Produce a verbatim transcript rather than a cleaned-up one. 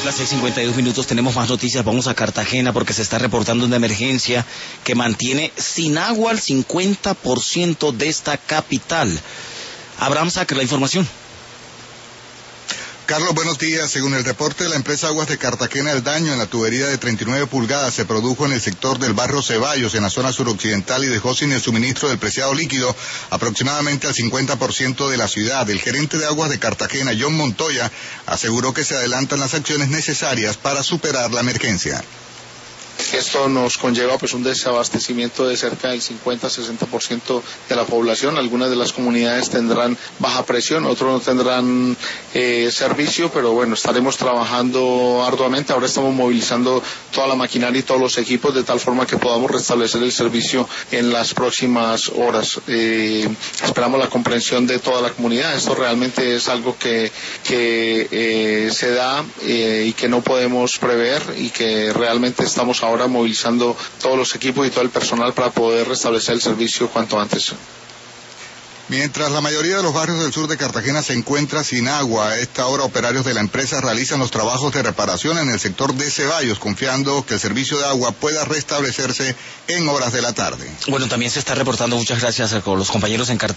las seis cincuenta y dos minutos tenemos más noticias. Vamos a Cartagena porque se está reportando una emergencia que mantiene sin agua al cincuenta por ciento de esta capital. Abraham Sacre, la información. Carlos, buenos días. Según el reporte de la empresa Aguas de Cartagena, el daño en la tubería de treinta y nueve pulgadas se produjo en el sector del barrio Ceballos, en la zona suroccidental, y dejó sin el suministro del preciado líquido aproximadamente al cincuenta por ciento de la ciudad. El gerente de Aguas de Cartagena, John Montoya, aseguró que se adelantan las acciones necesarias para superar la emergencia. Esto nos conlleva pues un desabastecimiento de cerca del cincuenta a sesenta por ciento de la población. Algunas de las comunidades tendrán baja presión, otros no tendrán eh, servicio, pero bueno, estaremos trabajando arduamente. Ahora estamos movilizando toda la maquinaria y todos los equipos de tal forma que podamos restablecer el servicio en las próximas horas. Eh, esperamos la comprensión de toda la comunidad. Esto realmente es algo que, que eh, se da eh, y que no podemos prever, y que realmente estamos ahora movilizando todos los equipos y todo el personal para poder restablecer el servicio cuanto antes. Mientras la mayoría de los barrios del sur de Cartagena se encuentra sin agua, a esta hora operarios de la empresa realizan los trabajos de reparación en el sector de Ceballos, confiando que el servicio de agua pueda restablecerse en horas de la tarde. Bueno, también se está reportando, muchas gracias a los compañeros en Cartagena.